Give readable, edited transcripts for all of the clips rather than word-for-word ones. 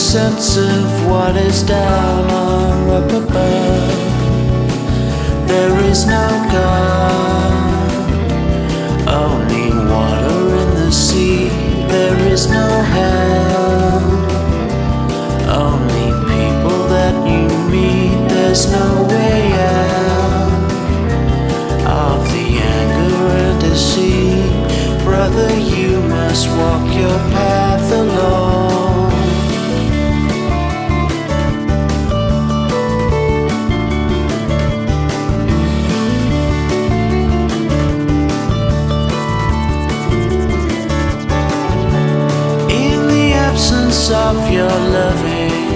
sense of what is down or up above. There is no God, only water in the sea. There is no hell, only people that you meet. There's no way out of the anger and deceit. Brother, you must walk your path alone. In the absence of your loving,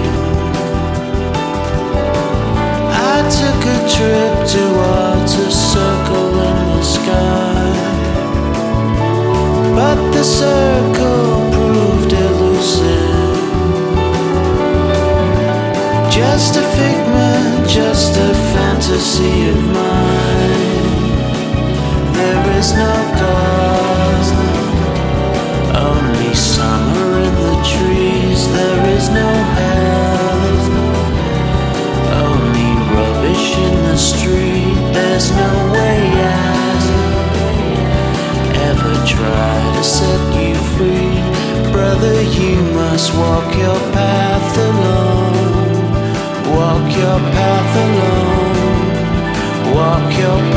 I took a trip towards a circle in the sky, but the circle proved elusive. Just a figment, just a fantasy of mine. There is no God, only summer in the trees. There is no hell, only rubbish in the street. There's no way out. Ever try to set you free? Brother, you must walk your path alone. Walk your path alone. Walk your